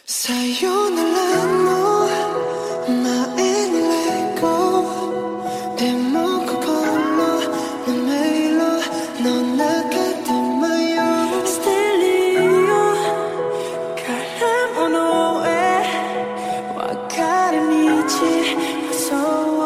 さよならの前にレゴでも心の迷路の中で迷うステレオから物へ分かれ道そう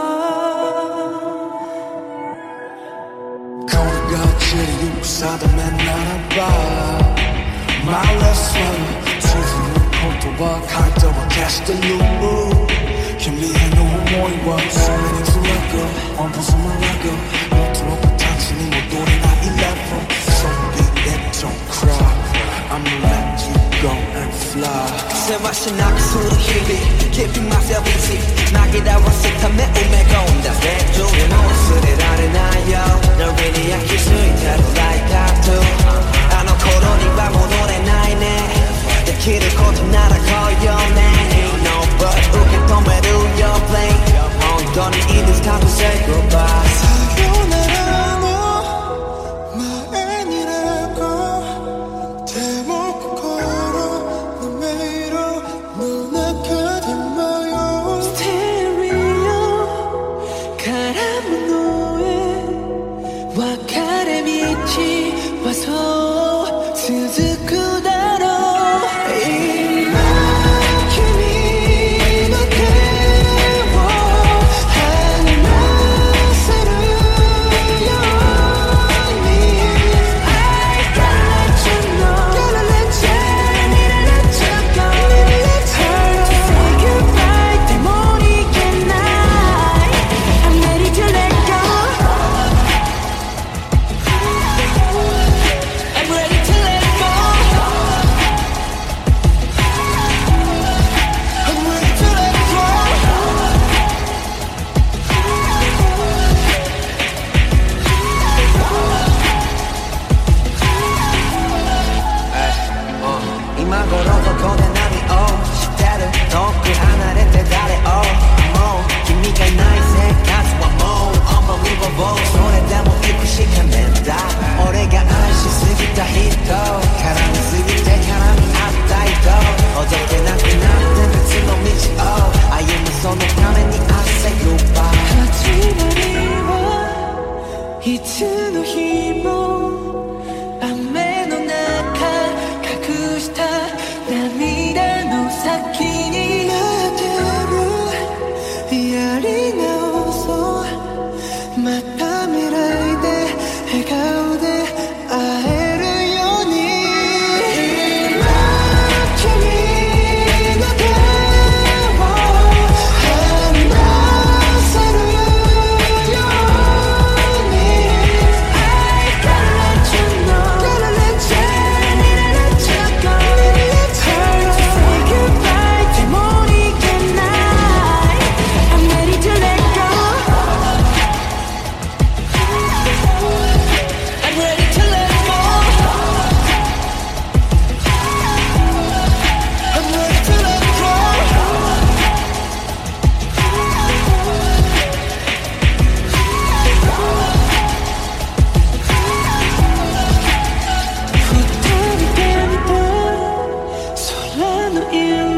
거리가 지리 유사다면 나라봐 My last one 와 가까워 다시 또 누구 희미한 오모이와 소문이 들어가 엄포서 말라고 너처럼 당신이 못 오래 나 11 So be it don't cry I'ma let you go and fly せわしなくする日々 Keeping myself busy 紛らわせた目埋め込んだベッドでも忘れられないよ 너를焼き付いてる like tattoo あの頃には戻れないねできることなら来いよね Ain't no but 受け止める your plane 本当にいいですかと say goodbye さよならの前にレゴでも心の迷路の中で迷うステレオから物へ分かれ道はそう続くだろう今頃どこで何をしてる遠く離れて誰をもう君がいない生活はもう Unbelievable それでも行くしかねえんだ俺が愛しすぎた人絡みすぎて絡み合った人ほどけなくなって別の道を歩むそのために I say goodbye 始まりはいつの日も雨の中隠した涙の先に待ってるやり直そうまた未来で笑顔で会えるように今君の手を離せるように I gotta let you know gotta let you let you go Hard to say goodbye でもいけない I'm ready to let go I'm ready to let go I'm ready to let go 二人で見た空の色